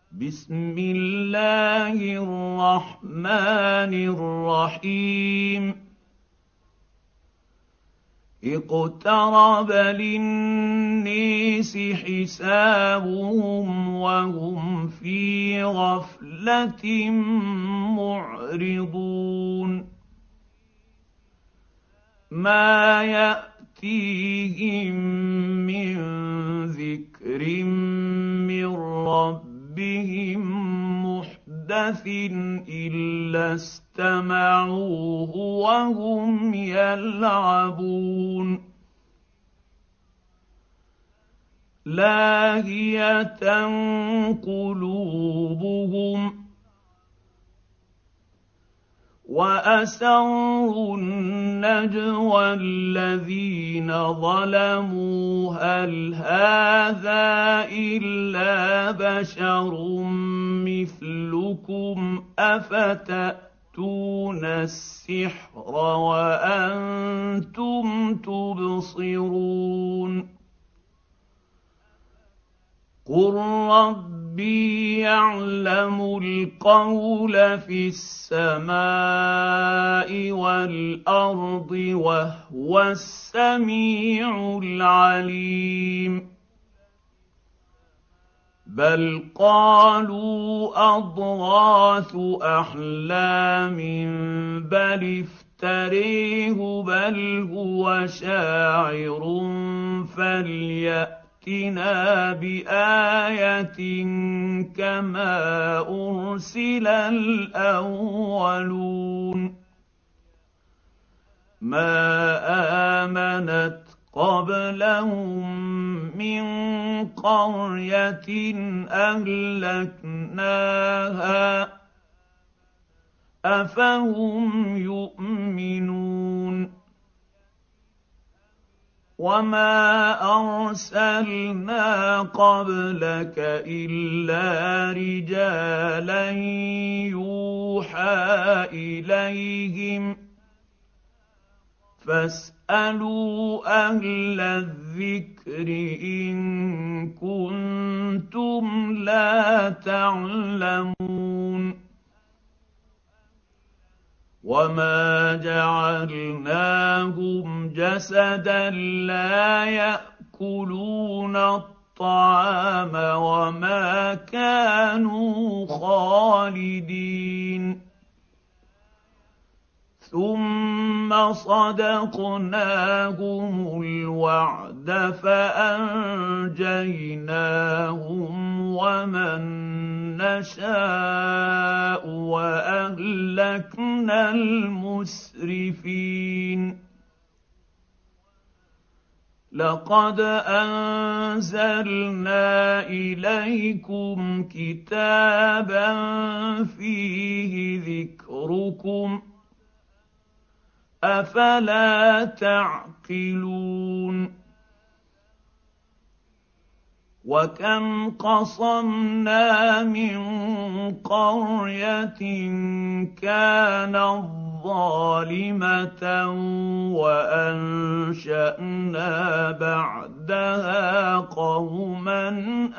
بسم الله الرحمن الرحيم اقترب للناس حسابهم وهم في غفلة معرضون ما يأتيهم من ذكر من ربهم محدث إلا استمعوه وهم يلعبون لاهية قلوبهم وأسروا النجوى الذين ظلموا هل هذا إلا بشر مثلكم أفتأتون السحر وأنتم تبصرون قل ربي يعلم القول في السماء والأرض وهو السميع العليم بل قالوا أضغاث أحلام بل افتريه بل هو شاعر فليأتنا بآية كما أرسل الأولون ما آمنت قبلهم من قرية أهلكناها أفهم يؤمنون وما أرسلنا قبلك إلا رجالا يوحى إليهم فاسألوا أهل الذكر إن كنتم لا تعلمون وما جعلناهم جسدا لا يأكلون الطعام وما كانوا خالدين ثم صدقناهم الوعد فأنجيناهم ومن نشاء وأهلكنا المسرفين لقد أنزلنا إليكم كتابا فيه ذكركم أفلا تعقلون وكم قصمنا من قرية كانت ظالمة وأنشأنا بعدها قوما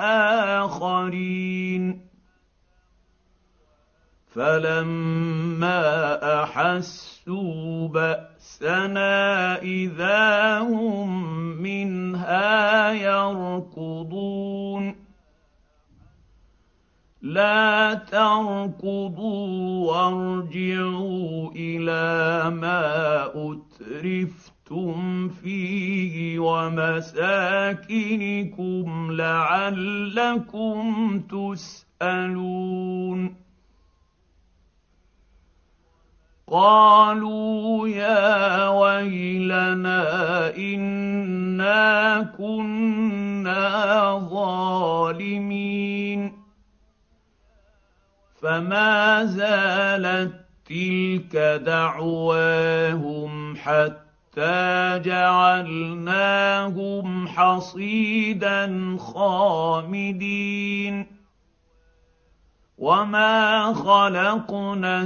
آخرين فلما أحسوا بأسنا إذا هم منها يركضون لا تركضوا وارجعوا إلى ما أترفتم فيه ومساكنكم لعلكم تسألون قالوا يا ويلنا إنا كنا ظالمين فما زالت تلك دعواهم حتى جعلناهم حصيدا خامدين وما خلقنا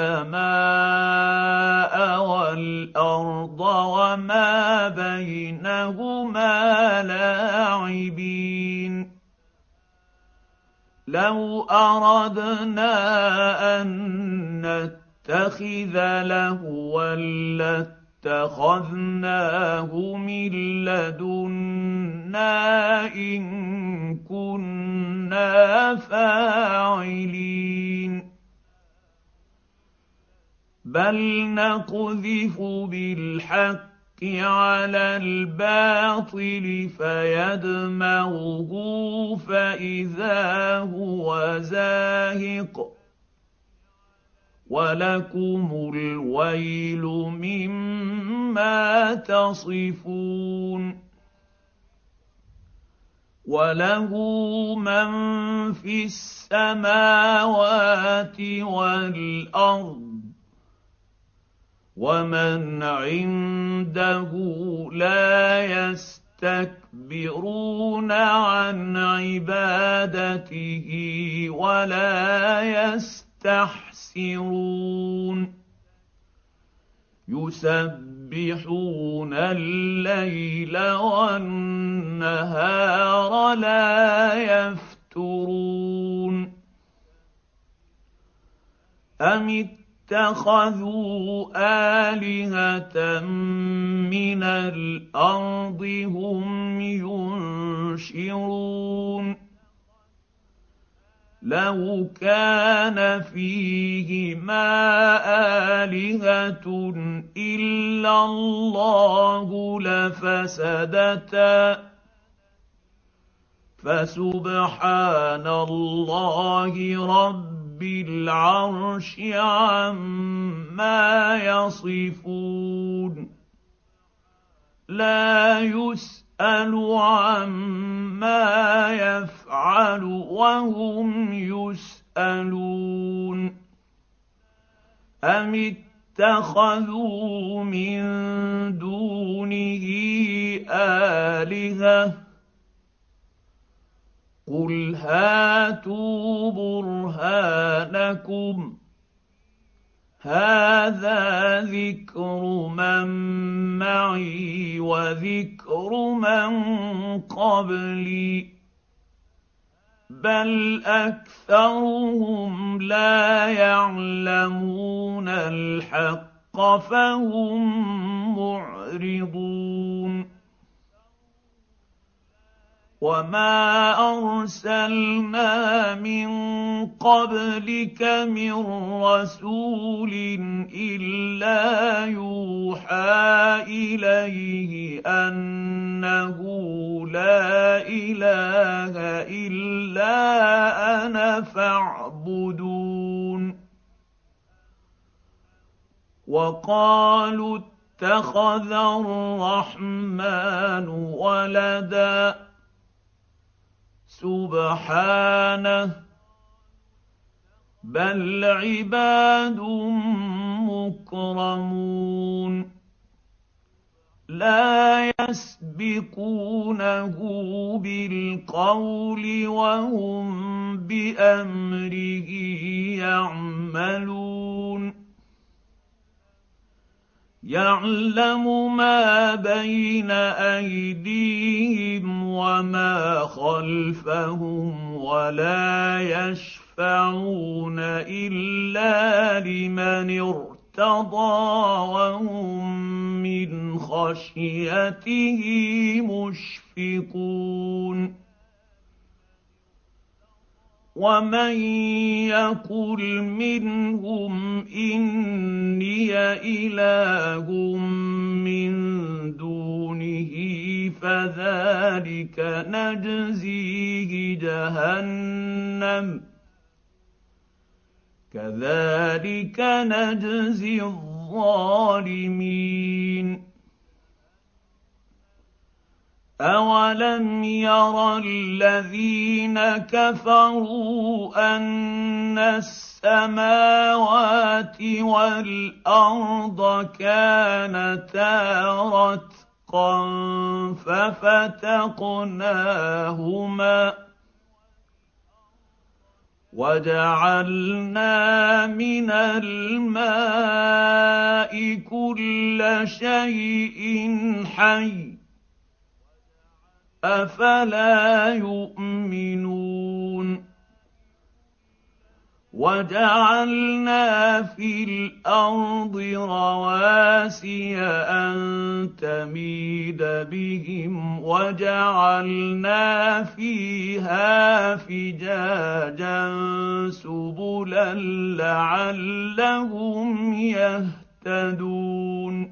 السماء والأرض وما بينهما لاعبين لو أردنا أن نتخذ لهوا لاتخذناه من لدنا إن كنا فاعلين بل نقذف بالحق على الباطل فيدمغه فإذا هو زاهق ولكم الويل مما تصفون وله من في السماوات والأرض ومن عنده لا يستكبرون عن عبادته ولا يستحسرون يسبحون الليل والنهار لا يفترون أم اتخذوا آلهة من الأرض هم ينشرون لو كان فيهما آلهة إلا الله لفسدتا فسبحان الله رب العرش عما يصفون لا يسأل عما يفعل وهم يسألون أم اتخذوا من دونه آلهة قل هاتوا برهانكم هذا ذكر من معي وذكر من قبلي بل أكثرهم لا يعلمون الحق فهم معرضون وما أرسلنا من قبلك من رسول إلا يوحى إليه أنه لا إله إلا أنا فاعبدون وقالوا اتخذ الرحمن ولدا سبحانه بل عباد مكرمون لا يسبقونه بالقول وهم بأمره يعملون يعلم ما بين أيديهم وما خلفهم ولا يشفعون إلا لمن ارتضى وهم من خشيته مشفقون ومن يقل منهم إني إله من دونه فذلك نجزيه جهنم كذلك نجزي الظالمين أولم ير الذين كفروا أن السماوات والأرض كانتا رتقا ففتقناهما وجعلنا من الماء كل شيء حي أفلا يؤمنون وجعلنا في الارض رواسي ان تميد بهم وجعلنا فيها فجاجا سبلا لعلهم يهتدون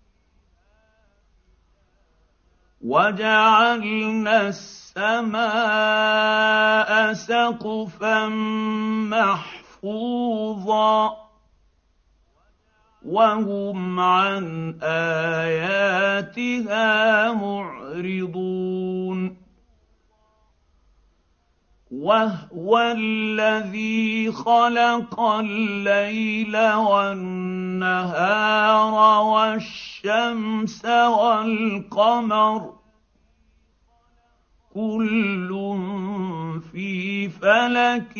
وجعلنا السماء سقفا محفوظا وهم عن اياتها معرضون وهو الذي خلق الليل والنهار والشمس والقمر كل في فلك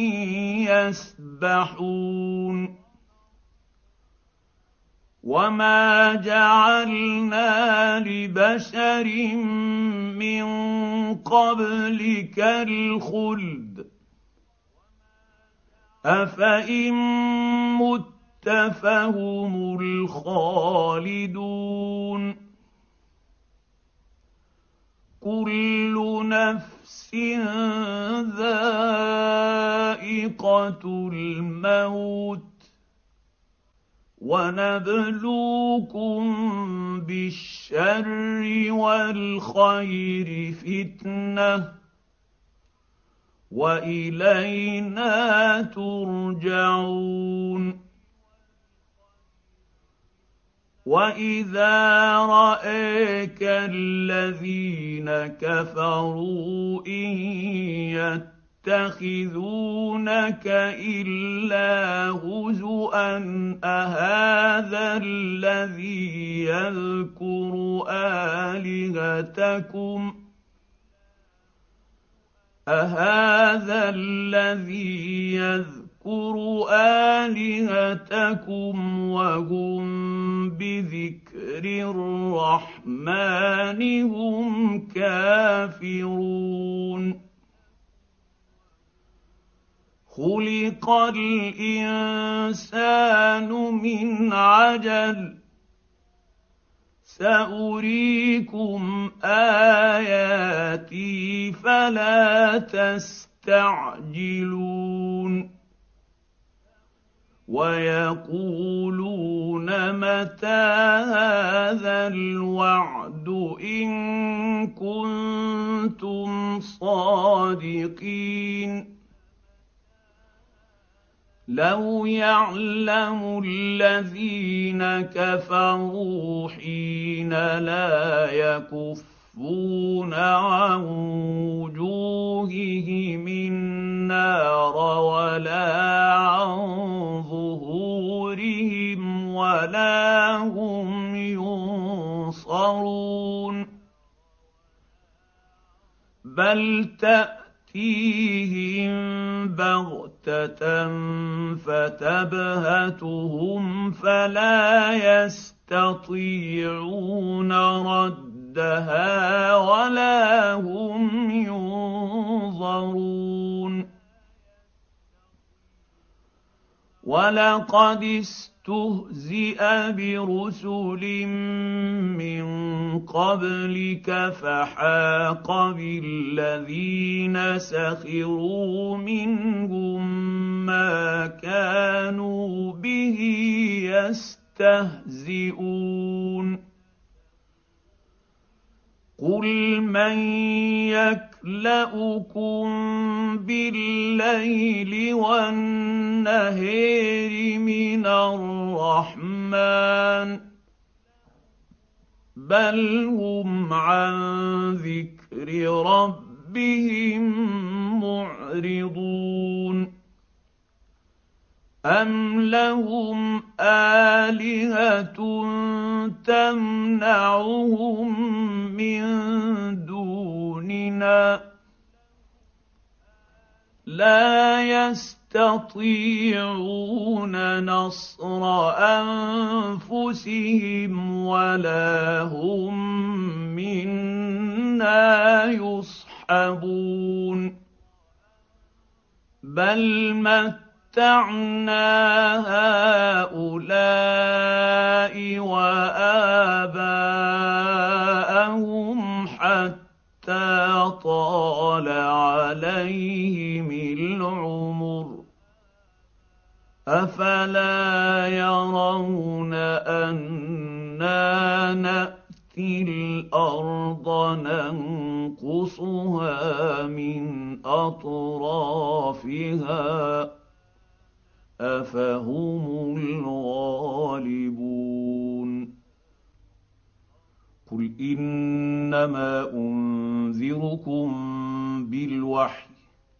يسبحون وما جعلنا لبشر من قبلك الخلد افان مت فهم الخالدون كل نفس ذائقه الموت ونبلوكم بالشر والخير فتنه والينا ترجعون واذا رايك الذين كفروا ان يتخذونك الا هزوا اهذا الذي يذكر آلهتكم وهم بذكر الرحمن هم كافرون خلق الإنسان من عجل سأريكم آياتي فلا تستعجلون ويقولون متى هذا الوعد إن كنتم صادقين لو يعلم الذين كفروا حين لا يكفون عن وجوههم النار ولا عن ظهورهم ولا هم ينصرون بل تأتيهم بغتة فتبهتهم فلا يستطيعون ردها ولا هم ينظرون ولقد استهزئ برسل من قبلك فحاق بالذين سخروا منهم ما كانوا به يستهزئون قل من يكلؤكم بالليل والنهار من الرحمن بل هم عن ذكر ربهم معرضون أم لهم آلهة تمنعهم من دوننا لا يستطيعون نصر أنفسهم ولا هم منا يصحبون بل هؤلاء وآباءهم حتى طال عليهم العمر أفلا يرون أنا نأتي الأرض ننقصها من أطرافها أفهم الغالبون قل إنما أنذركم بالوحي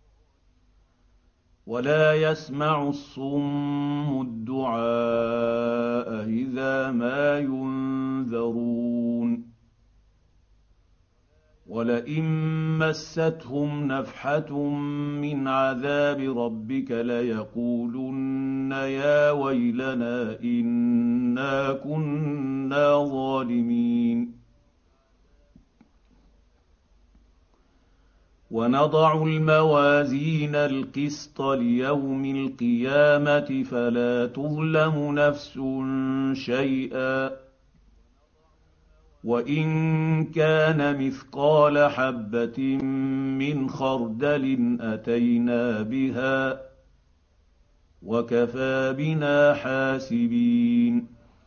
ولا يسمع الصم الدعاء إذا ما ينذرون ولئن مستهم نفحة من عذاب ربك ليقولن يا ويلنا إنا كنا ظالمين ونضع الموازين القسط ليوم القيامة فلا تظلم نفس شيئا وإن كان مثقال حبة من خردل أتينا بها وكفى بنا حاسبين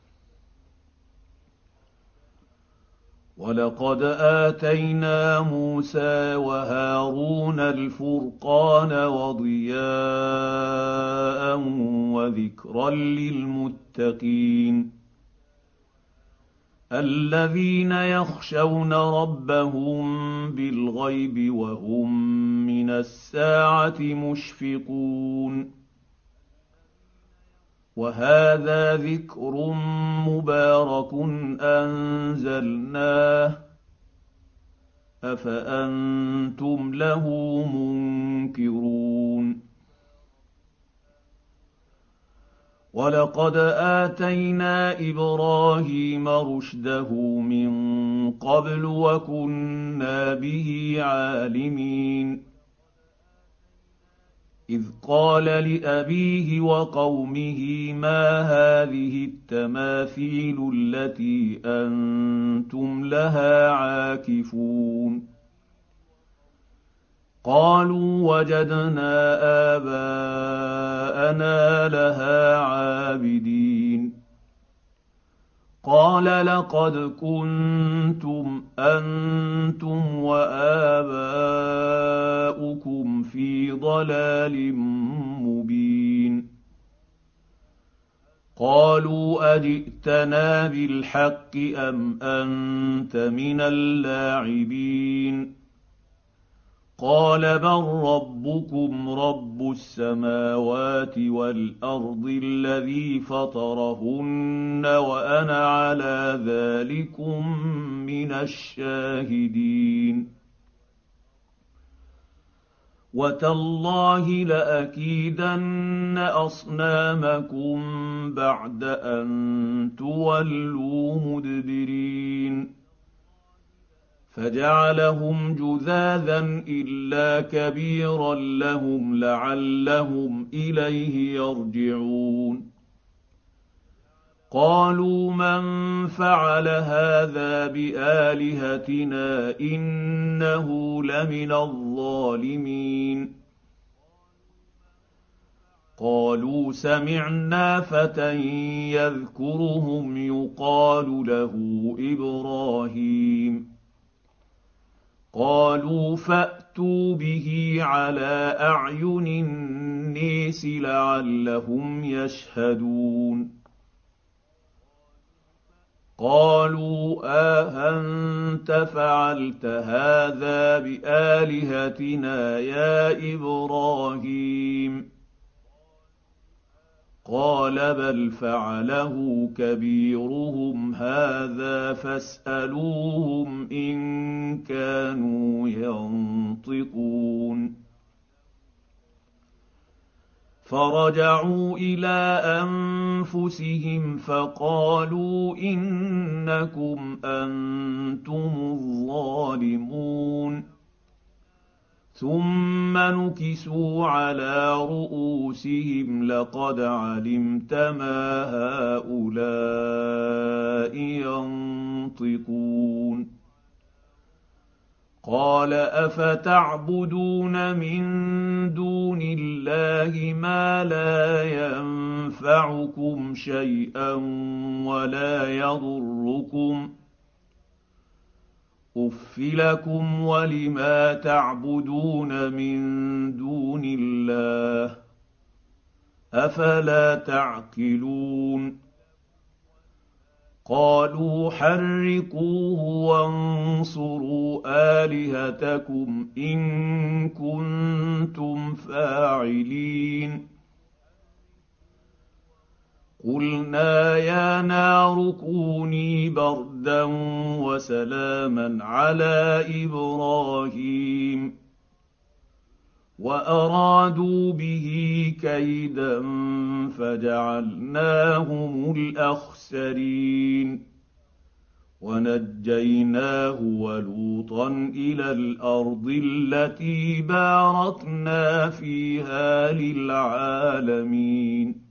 ولقد آتينا موسى وهارون الفرقان وضياء وذكرا للمتقين الذين يخشون ربهم بالغيب وهم من الساعة مشفقون وهذا ذكر مبارك أنزلناه أفأنتم له منكرون ولقد آتينا إبراهيم رشده من قبل وكنا به عالمين إذ قال لأبيه وقومه ما هذه التماثيل التي أنتم لها عاكفون قالوا وجدنا آباءنا لها عابدين قال لقد كنتم أنتم وآباؤكم في ضلال مبين قالوا أجئتنا بالحق أم أنت من اللاعبين قال بل ربكم رب السماوات والأرض الذي فطرهن وأنا على ذلكم من الشاهدين وتالله لأكيدن أصنامكم بعد أن تولوا مدبرين فجعلهم جذاذا إلا كبيرا لهم لعلهم إليه يرجعون قالوا من فعل هذا بآلهتنا إنه لمن الظالمين قالوا سمعنا فتى يذكرهم يقال له إبراهيم قالوا فأتوا به على أعين الناس لعلهم يشهدون قالوا أأنت فعلت هذا بآلهتنا يا إبراهيم قال بل فعله كبيرهم هذا فاسألوهم إن كانوا ينطقون فرجعوا إلى أنفسهم فقالوا إنكم أنتم الظالمون ثم ثم نكسوا على رؤوسهم لقد علمت ما هؤلاء ينطقون قال افتعبدون من دون الله ما لا ينفعكم شيئا ولا يضركم اف لكم ولما تعبدون من دون الله افلا تعقلون قالوا حرقوه وانصروا الهتكم ان كنتم فاعلين قلنا يا نار كوني بردا وسلاما على ابراهيم وارادوا به كيدا فجعلناهم الاخسرين ونجيناه ولوطا الى الارض التي باركنا فيها للعالمين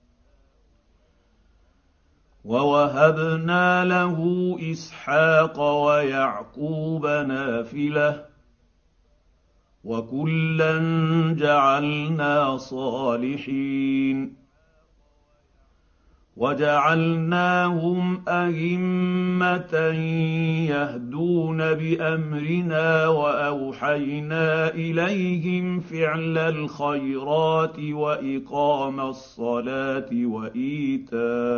ووهبنا له اسحاق ويعقوب نافله وكلا جعلنا صالحين وجعلناهم ائمه يهدون بامرنا واوحينا اليهم فعل الخيرات واقام الصلاه وايتاء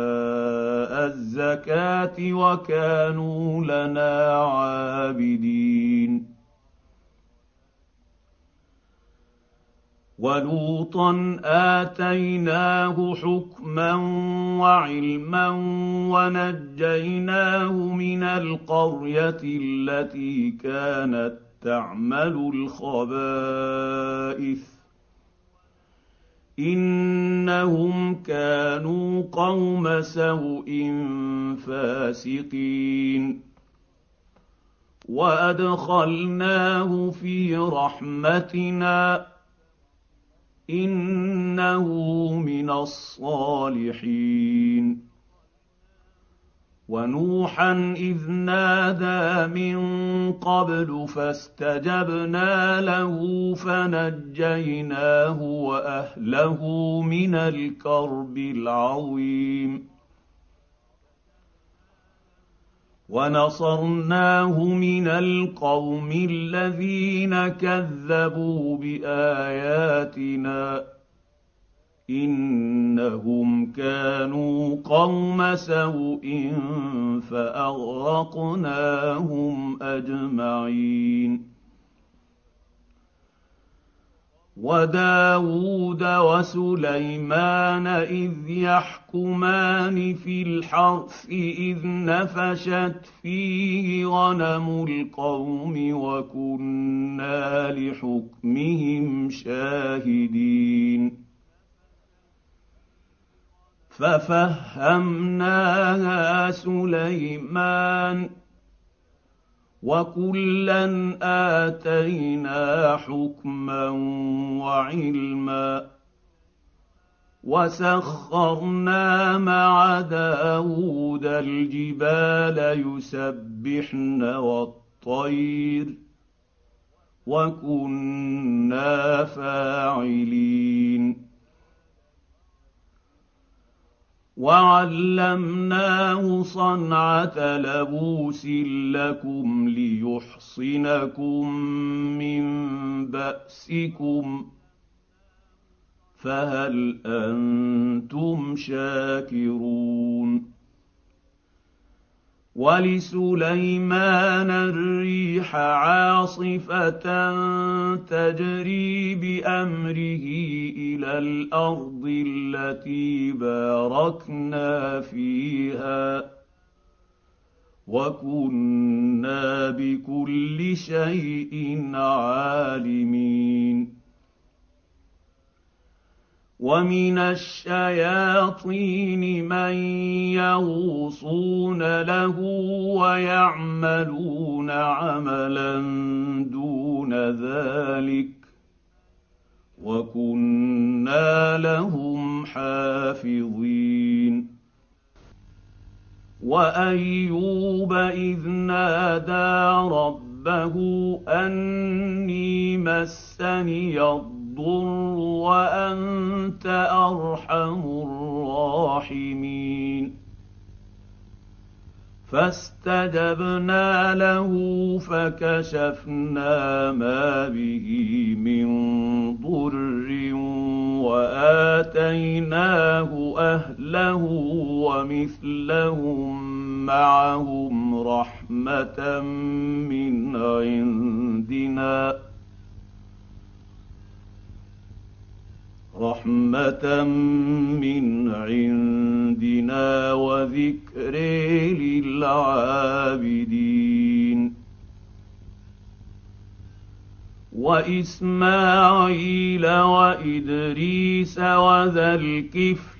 الزكاه وكانوا لنا عابدين ولوطا اتيناه حكما وعلما ونجيناه من القريه التي كانت تعمل الخبائث انهم كانوا قوم سوء فاسقين وادخلناه في رحمتنا انه من الصالحين ونوحا اذ نادى من قبل فاستجبنا له فنجيناه واهله من الكرب العظيم ونصرناه من القوم الذين كذبوا باياتنا انهم كانوا قوم سوء فاغرقناهم اجمعين وداود وسليمان اذ يحكمان في الحرث اذ نفشت فيه غنم القوم وكنا لحكمهم شاهدين ففهمناها سليمان وكلا اتينا حكما وعلما وسخرنا مع داود الجبال يسبحن والطير وكنا فاعلين وعلمناه صنعه لبوس لكم ليحصنكم من باسكم فهل انتم شاكرون ولسليمان الريح عاصفه تجري بامره الى الارض التي باركنا فيها وكنا بكل شيء عالمين ومن الشياطين من يغوصون له ويعملون عملا دون ذلك وكنا لهم حافظين. وأيوب إذ نادى ربه أني مسني الضر وأنت أرحم الراحمين. فاستجبنا له فكشفنا ما به من ضر وآتيناه أهله ومثلهم معهم رحمة من عندنا وذكر للعابدين. وإسماعيل وإدريس وذا الكفل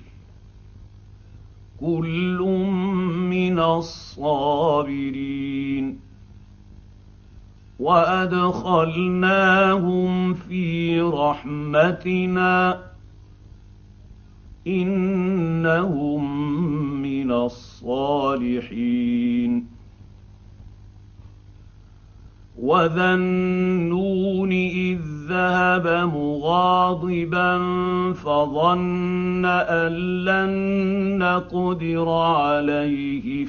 كل من الصابرين. وأدخلناهم في رحمتنا إنهم من الصالحين. وذا النون إذ ذهب مغاضبا فظن أن لن نقدر عليه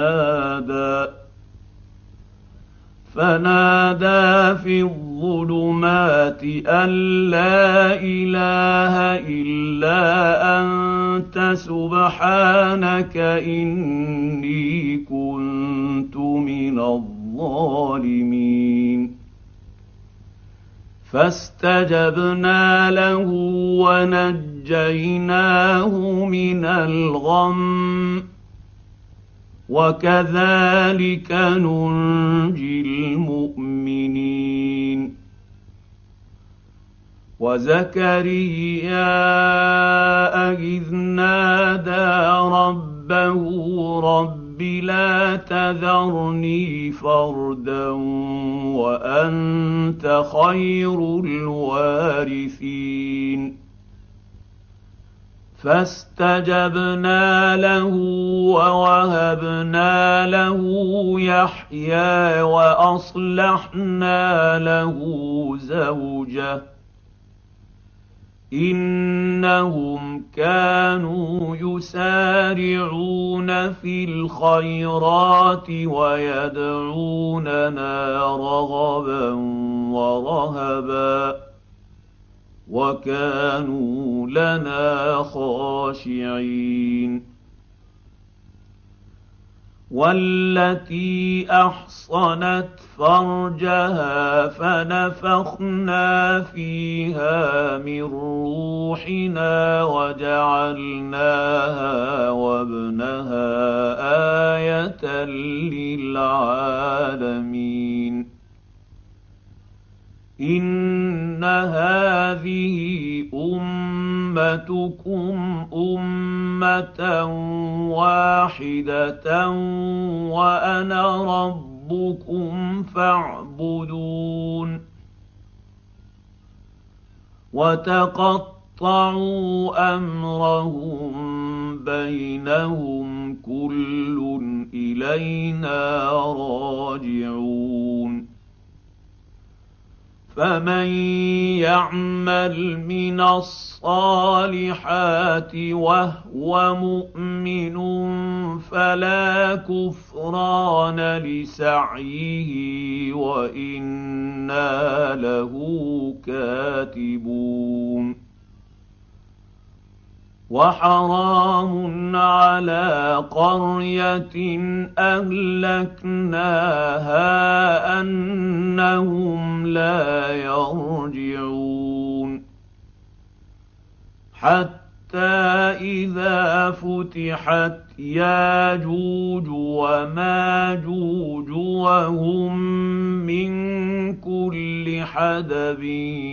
فنادى في الظلمات أن لا إله إلا أنت سبحانك إني كنت من الظالمين. فاستجبنا له ونجيناه من الغم وكذلك ننجي المؤمنين. وزكريا إذ نادى ربه رب لا تذرني فردا وأنت خير الوارثين. فاستجبنا له ووهبنا له يحيى وأصلحنا له زوجه إنهم كانوا يسارعون في الخيرات ويدعوننا رغبا ورهبا وكانوا لنا خاشعين. والتي أحصنت فرجها فنفخنا فيها من روحنا وجعلناها وابنها آية للعالمين. إن هذه أمتكم أمة واحدة وأنا ربكم فاعبدون. وتقطعوا أمرهم بينهم كل إلينا راجعون. فمن يعمل من الصالحات وهو مؤمن فلا كفران لسعيه وإنا له كاتبون. وحرام على قرية أهلكناها أنهم لا يرجعون. حتى إذا فتحت ياجوج وماجوج وهم من كل حدب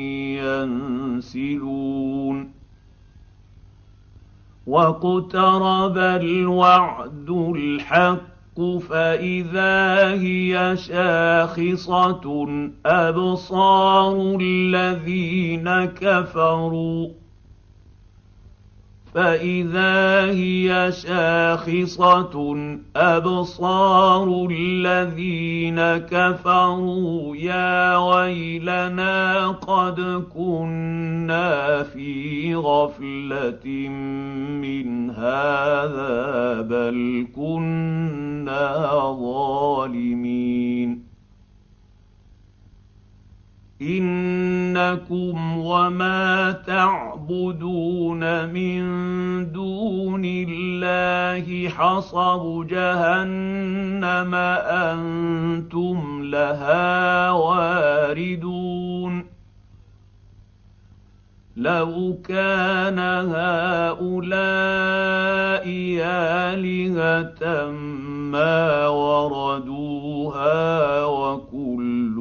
ينسلون. واقترب الوعد الحق فإذا هي شاخصة أبصار الذين كفروا فإذا هي شاخصة أبصار الذين كفروا يا ويلنا قد كنا في غفلة من هذا بل كنا ظالمين إنكم وما تعبدون من دون الله حصب جهنم أنتم لها واردون لو كان هؤلاء آلهة ما وردوها وكل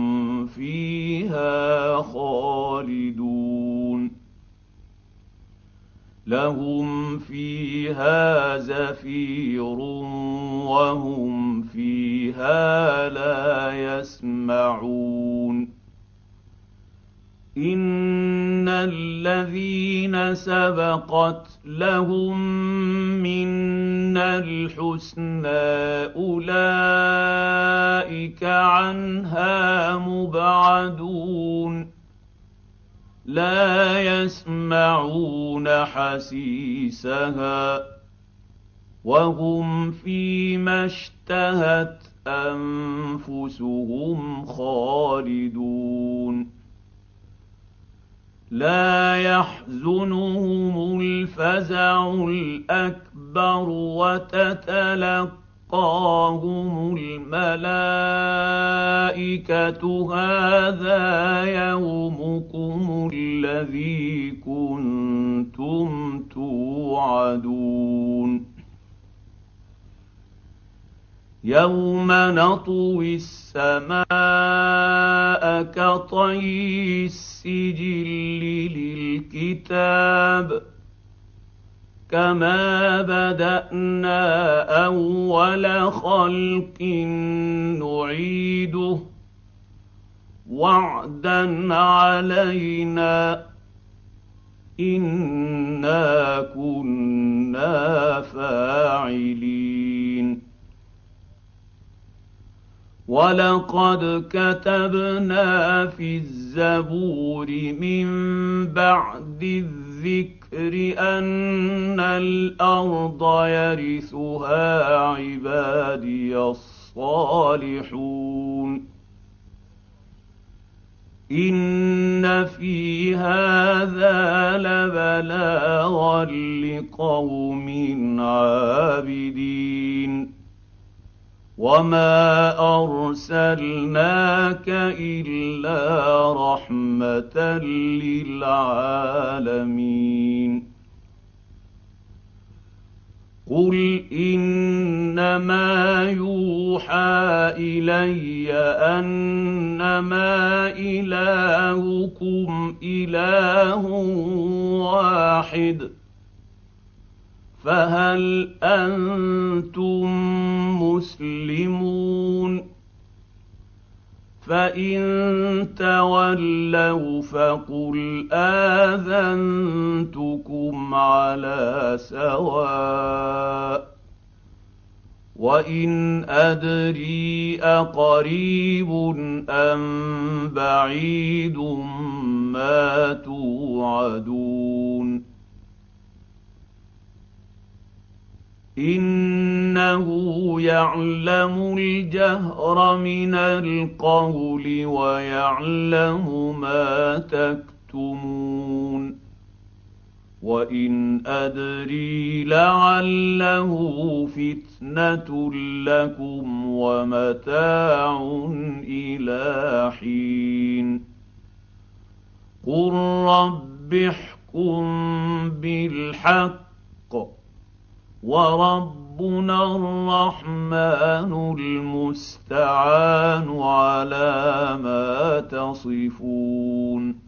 فيها خالدون لهم فيها زفير وهم فيها لا يسمعون إن الذين سبقت لهم منا الحسنى أولئك عنها مبعدون لا يسمعون حسيسها وهم فيما اشتهت أنفسهم خالدون لا يحزنهم الفزع الأكبر وتتلقاهم الملائكة هذا يومكم الذي كنتم توعدون يوم نطوي السماء كطي السجل للكتاب كما بدأنا أول خلق نعيده وعدا علينا إنا كنا فاعلين ولقد كتبنا في الزبور من بعد الذكر أن الأرض يرثها عبادي الصالحون إن في هذا لبلاغا لقوم عابدين وما أرسلناك إلا رحمة للعالمين قل إنما يوحى إلي أنما إلهكم إله واحد فهل أنتم مسلمون فإن تولوا فقل آذنتكم على سواء وإن أدري أقريب أم بعيد ما توعدون إنه يعلم الجهر من القول ويعلم ما تكتمون وإن أدري لعله فتنة لكم ومتاع إلى حين قل رب احكم بالحق وربنا الرحمن المستعان على ما تصفون